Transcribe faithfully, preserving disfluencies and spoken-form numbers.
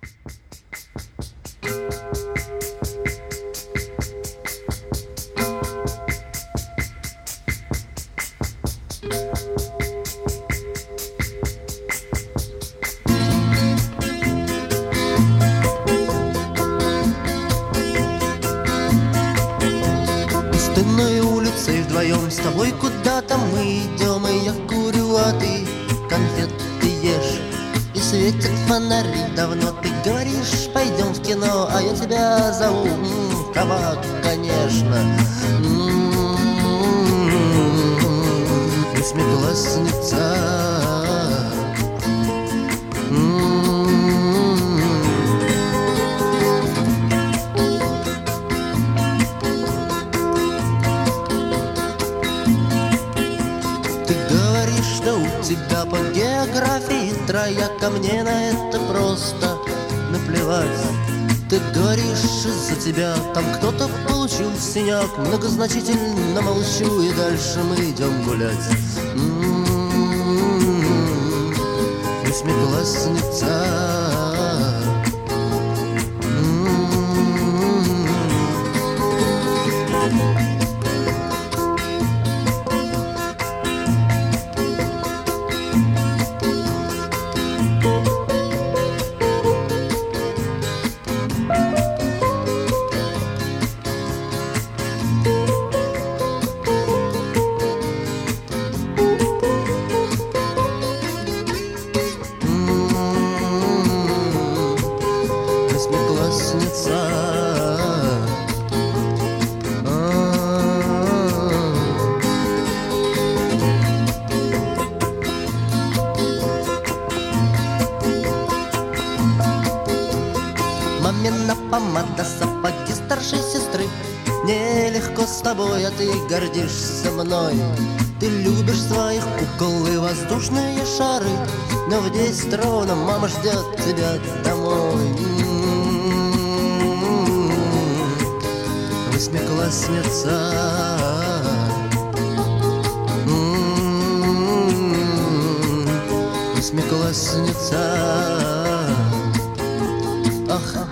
Пустынной улицей вдвоем с тобой куда-то мы идем, и я курю, а ты конфеты ешь. И светят фонари давно, ты говоришь, пойдем в кино, а я тебя зову, м-м, кабак, конечно. М-м-м, восьмиклассница. Что у тебя по географии трояка, мне на это просто наплевать. Ты говоришь, из-за тебя там кто-то получил синяк. Многозначительно молчу, и дальше мы идем гулять. М-м-м, восьмиклассница. Восьмиклассница. Мамина помада, сапоги старшей сестры. Нелегко с тобой, а ты гордишься мной. Ты любишь своих кукол и воздушные шары, но в десять ровно мама ждет тебя домой. Восьмиклассница. Восьмиклассница. Ах,